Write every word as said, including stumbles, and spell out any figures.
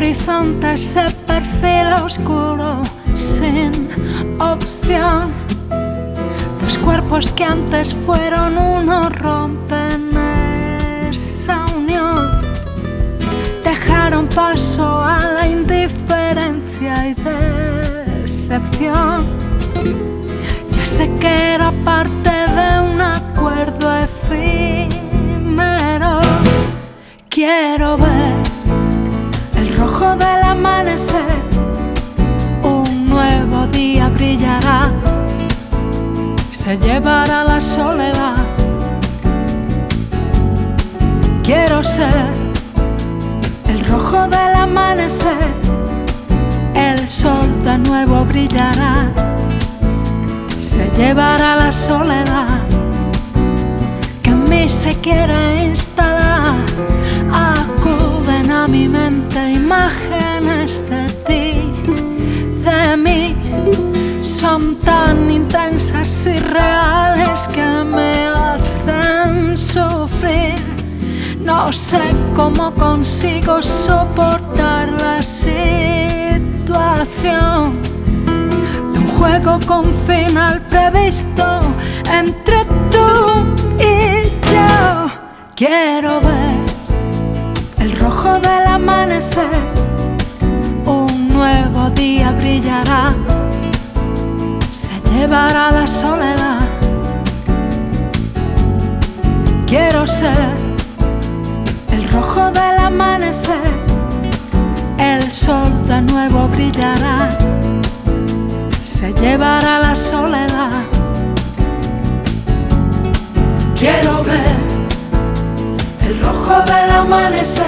horizonte se perfila oscuro, sin opción. Dos cuerpos que antes fueron uno rompen esa unión. Dejaron paso a la indiferencia y decepción. Ya sé que era parte de un acuerdo efímero. Quiero ver el rojo del amanecer. Un nuevo día brillará, se llevará la soledad. Quiero ser el rojo del amanecer. El sol de nuevo brillará, se llevará la soledad que en mí se quiere instalar. Acuden a mi mente imágenes de ti, de mí. Son tan intensas y reales que me hacen sufrir. No sé cómo consigo soportar la situación de un juego con final previsto entre tú y yo. Quiero ver el rojo del amanecer. Un nuevo día brillará, se llevará la soledad. Quiero ser el rojo del amanecer. El sol de nuevo brillará, se llevará la soledad. Quiero ver el rojo del amanecer.